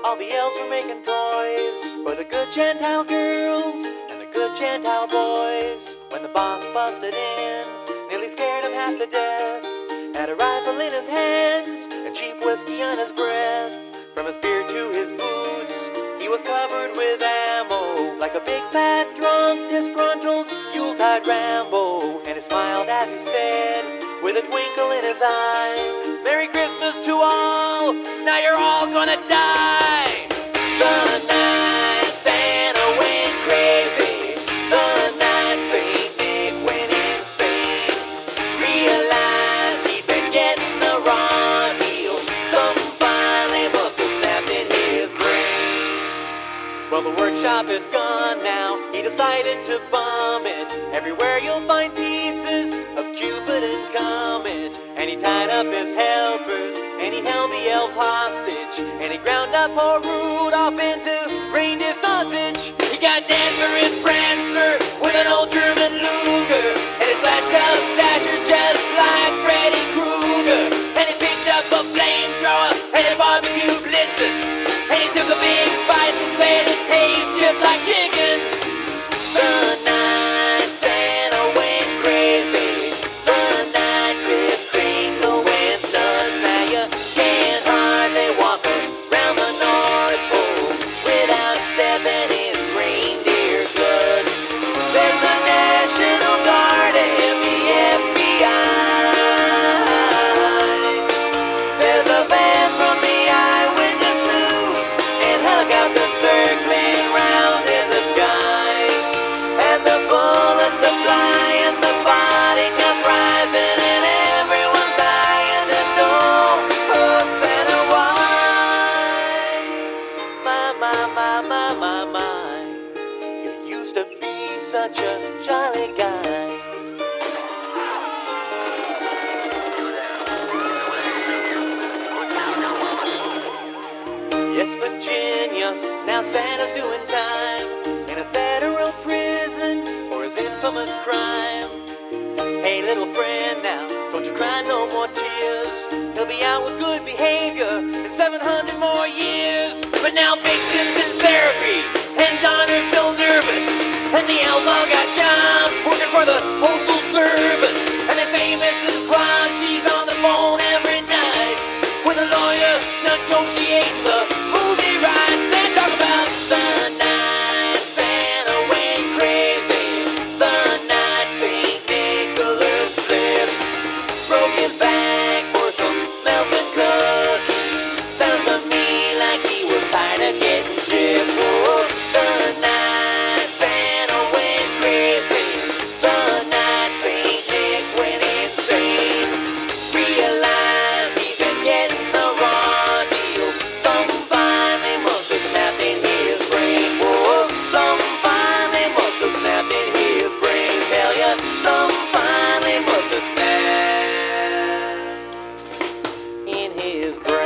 all the elves were making toys for the good Gentile girls and the good Gentile boys. When the boss busted in, nearly scared him half to death, had a rifle in his hands and cheap whiskey on his breath. From his beard to his boots, he was covered with ammo, like a big fat drunk, disgruntled Yuletide Rambo. And he smiled as he said, with a twinkle in his eye, "Merry Christmas to all, now you're all gonna die." The night Santa went crazy, the night Saint Nick went insane, realized he'd been getting the raw deal. Something finally must have snapped in his brain. Well, the workshop is gone now, he decided to bomb it. Everywhere you'll find pieces of Cupid and Comet. And he tied up his helpers, and he held the elves hostage, and he ground up poor Rudolph into reindeer sausage. He got Dancer and Prancer with an old German Luger, and he slashed up Dasher just like Freddy Krueger. And he picked up a flamethrower, and he barbecued Blitzen, and he took a big bite and said it tastes just like chicken. The night Santa went crazy, the night Kris Kringle went nuts. Now you can't hardly walk around the North Pole without stepping in reindeer guts. There's the National Guard and the FBI. There's a van from the Eyewitness News and helicopters circling round in the sky. And the bullets are flying, the body counts rising, and everyone's dying to know, oh Santa, why? My, you used to be such a jolly guy. Yes, Virginia, now Santa's doing time in a federal prison for his infamous crime. Hey, little friend, now, don't you cry no more tears. He'll be out with good behavior in 700 more years. But now Vixen's in therapy, and Donner's still nervous, and the elves all got jobs working for the Postal Service. And they say Mrs. Claus, she's on the phone every night with a lawyer negotiating the movie rights. They talk about the night Santa went crazy, the night St. Nicholas flipped, broke his back for some milk and cookies. Sounds to me like he was tired of getting gypped. Oh, the night Santa went crazy, the night St. Nick went insane, realized he'd been getting the raw deal. Something finally must have snapped in his brain. Whoa, something finally must have snapped in his brain. Tell ya, something finally must have snapped in his brain.